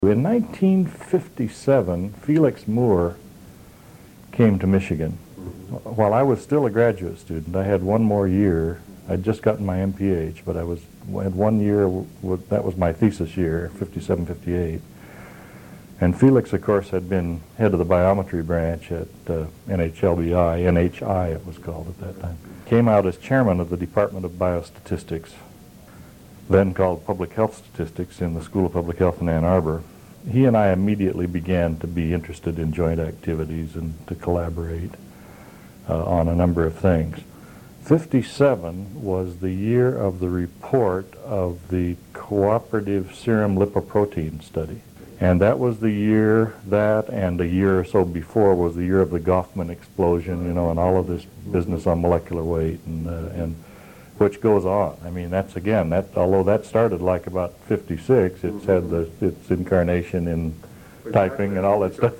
In 1957, Felix Moore came to Michigan. While I was still a graduate student, I had one more year. I'd just gotten my MPH, but I had 1 year, that was my thesis year, 57, 58. And Felix, of course, had been head of the biometry branch at NHLBI, NHI it was called at that time. Came out as chairman of the Department of Biostatistics, then called Public Health Statistics in the School of Public Health in Ann Arbor. He and I immediately began to be interested in joint activities and to collaborate on a number of things. 57 was the year of the report of the cooperative serum lipoprotein study. And that was the year that, and a year or so before, was the year of the Goffman explosion, you know, and all of this business on molecular weight, and which goes on. I mean, that's, again, although that started like about 56, it's had its incarnation in typing and all that stuff.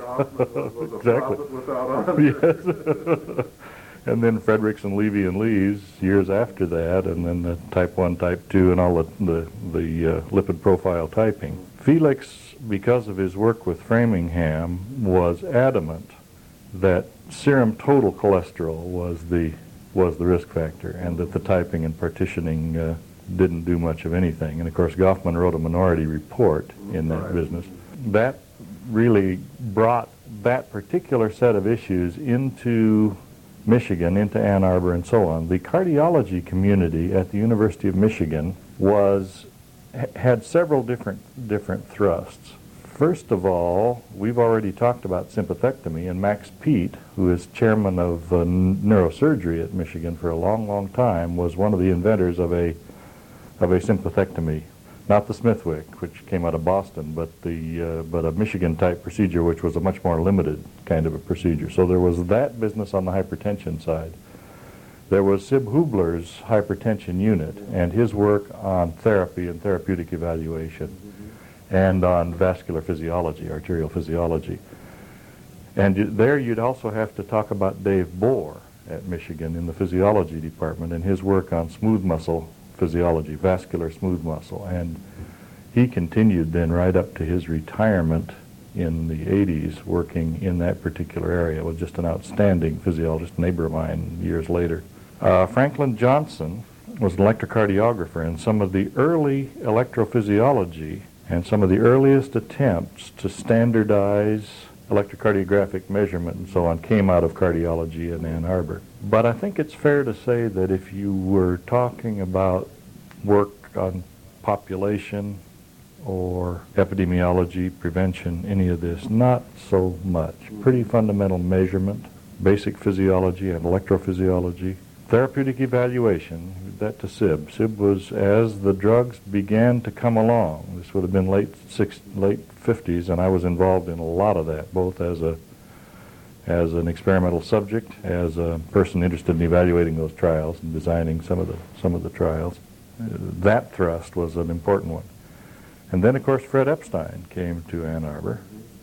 Exactly. Yes. And then Frederickson, Levy, and Lees years after that, and then the type 1, type 2, and all the lipid profile typing. Felix, because of his work with Framingham, was adamant that serum total cholesterol was the risk factor, and that the typing and partitioning didn't do much of anything. And of course, Goffman wrote a minority report in that business. That really brought that particular set of issues into Michigan, into Ann Arbor, and so on. The cardiology community at the University of Michigan had several different thrusts. First of all, we've already talked about sympathectomy, and Max Peet, who is chairman of neurosurgery at Michigan for a long, long time, was one of the inventors of a sympathectomy. Not the Smithwick, which came out of Boston, but a Michigan-type procedure, which was a much more limited kind of a procedure. So there was that business on the hypertension side. There was Sib Hubler's hypertension unit and his work on therapy and therapeutic evaluation, and on vascular physiology, arterial physiology. And there you'd also have to talk about Dave Bohr at Michigan in the physiology department and his work on smooth muscle physiology, vascular smooth muscle. And he continued then right up to his retirement in the 80s working in that particular area. Was just an outstanding physiologist, neighbor of mine years later. Franklin Johnson was an electrocardiographer, and some of the early electrophysiology and some of the earliest attempts to standardize electrocardiographic measurement and so on came out of cardiology in Ann Arbor. But I think it's fair to say that if you were talking about work on population or epidemiology, prevention, any of this, not so much. Pretty fundamental measurement, basic physiology and electrophysiology. Therapeutic evaluation, that to Sib. Sib was, as the drugs began to come along, this would have been late 50s, and I was involved in a lot of that, both as an experimental subject, as a person interested in evaluating those trials and designing some of the trials. That thrust was an important one. And then, of course, Fred Epstein came to Ann Arbor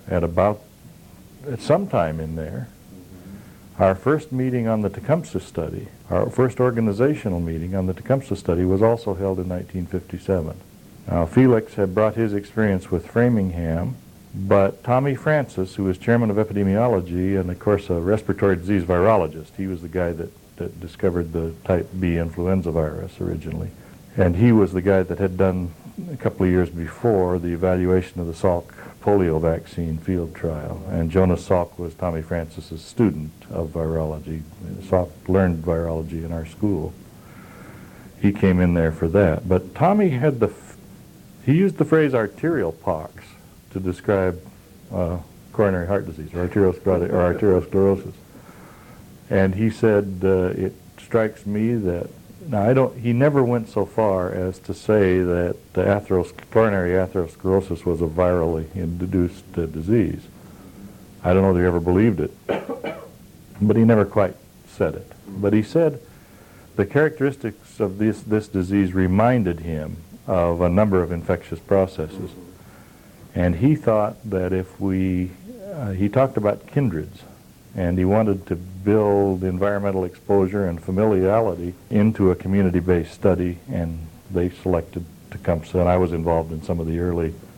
at some time in there. Our first meeting on the Tecumseh study, our first organizational meeting on the Tecumseh study, was also held in 1957. Now, Felix had brought his experience with Framingham, but Tommy Francis, who was chairman of epidemiology and, of course, a respiratory disease virologist, he was the guy that discovered the type B influenza virus originally. And he was the guy that had done, a couple of years before, the evaluation of the Salk polio vaccine field trial. And Jonas Salk was Tommy Francis's student of virology. Salk learned virology in our school. He came in there for that. But Tommy had he used the phrase arterial pox to describe coronary heart disease, or arteriosclerosis. And he said, it strikes me that, now he never went so far as to say that coronary atherosclerosis was a virally induced disease. I don't know that he ever believed it, but he never quite said it. But he said the characteristics of this disease reminded him of a number of infectious processes. And he thought that he talked about kindreds, and he wanted to build environmental exposure and familiarity into a community-based study, and they selected Tecumseh, and I was involved in some of the early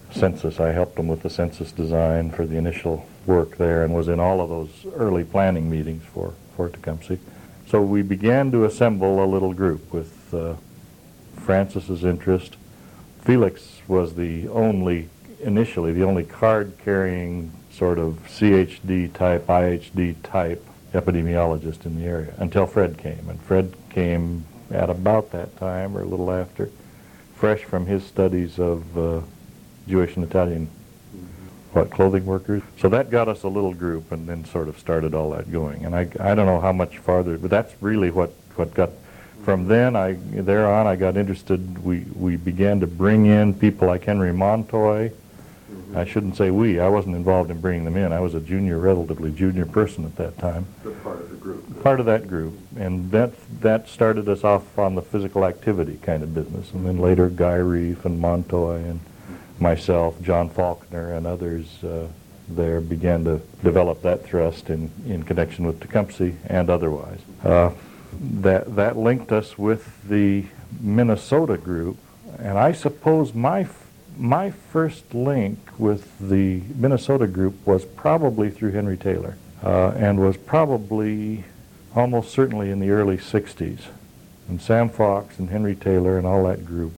census. I helped them with the census design for the initial work there and was in all of those early planning meetings for Tecumseh. So we began to assemble a little group with Francis's interest. Felix was initially the only card-carrying sort of CHD type, IHD type epidemiologist in the area until Fred came. And Fred came at about that time or a little after, fresh from his studies of Jewish and Italian clothing workers. So that got us a little group and then sort of started all that going. And I don't know how much farther, but that's really what got, from then I got interested. We began to bring in people like Henry Montoy. I shouldn't say we. I wasn't involved in bringing them in. I was a relatively junior person at that time. But part of the group. Part of that group. And that started us off on the physical activity kind of business. And then later Guy Reef and Montoy and myself, John Faulkner and others there began to develop that thrust in connection with Tecumseh and otherwise. That linked us with the Minnesota group. And I suppose my first link with the Minnesota group was probably through Henry Taylor, and was probably almost certainly in the early 60s. And Sam Fox and Henry Taylor and all that group